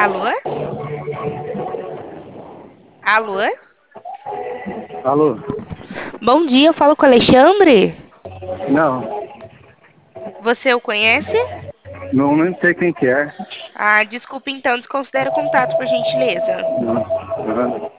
Alô? Alô? Alô? Bom dia, eu falo com o Alexandre. Não, Você o conhece? não, nem sei quem que é. Ah, desculpe então, desconsidere o contato, por gentileza. Não. Aham.